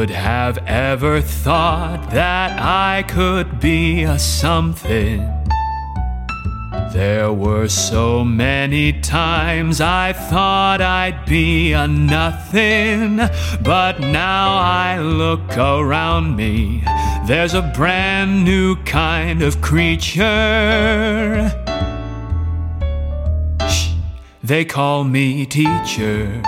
would have ever thought that I could be a something? There were so many times I thought I'd be a nothing, but now I look around me, there's a brand new kind of creature. Shh, they call me teacher.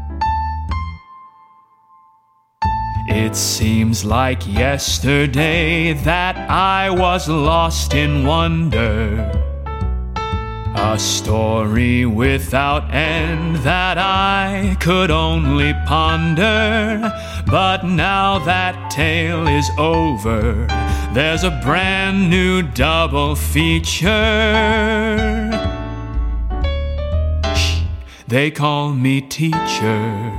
It seems like yesterday that I was lost in wonder, a story without end that I could only ponder. But now that tale is over, there's a brand new double feature. Shh, they call me teacher.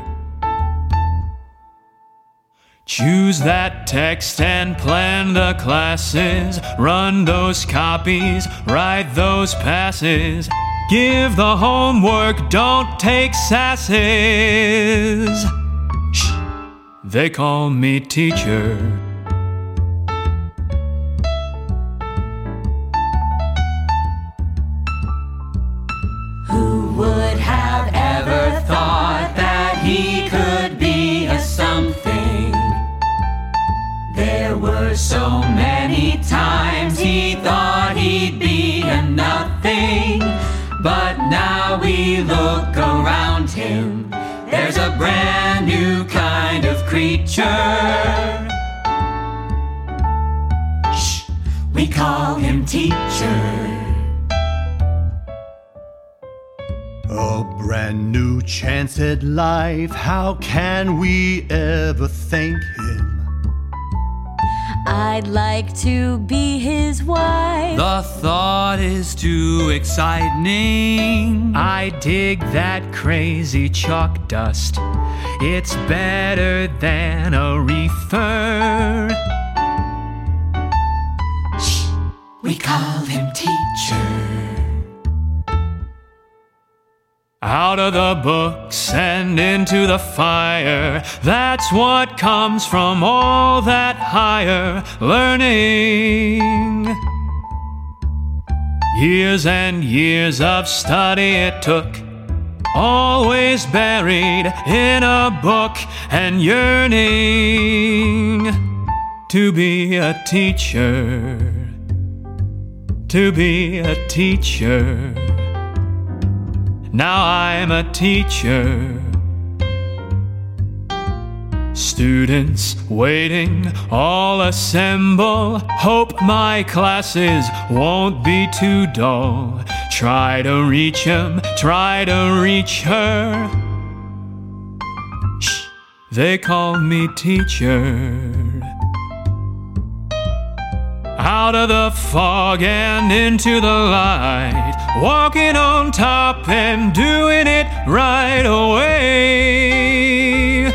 Choose that text and plan the classes, run those copies, write those passes, give the homework, don't take sasses. Shh, they call me teacher. Who would have ever thought that he could be a something? There were so many times he thought he'd be a nothing, but now we look around him, there's a brand new kind of creature. Shh, we call him teacher. A brand new chance at life, how can we ever thank him? I'd like to be his wife. The thought is too exciting. I dig that crazy chalk dust, it's better than a reefer. Shh, we call him teacher. Out of the books and into the fire, that's what comes from all that higher learning. Years and years of study it took, always buried in a book and yearning to be a teacher, to be a teacher. Now I'm a teacher. Students waiting, all assemble. Hope my classes won't be too dull. Try to reach him, try to reach her. Shh, they call me teacher. Out of the fog and into the light, walking on top and doing it right away.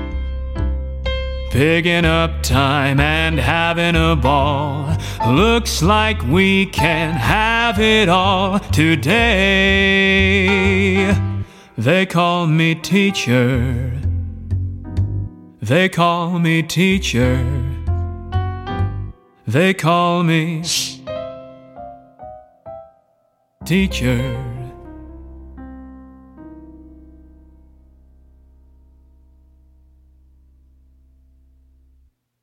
Picking up time and having a ball, looks like we can have it all today. They call me teacher. They call me teacher. They call me teacher.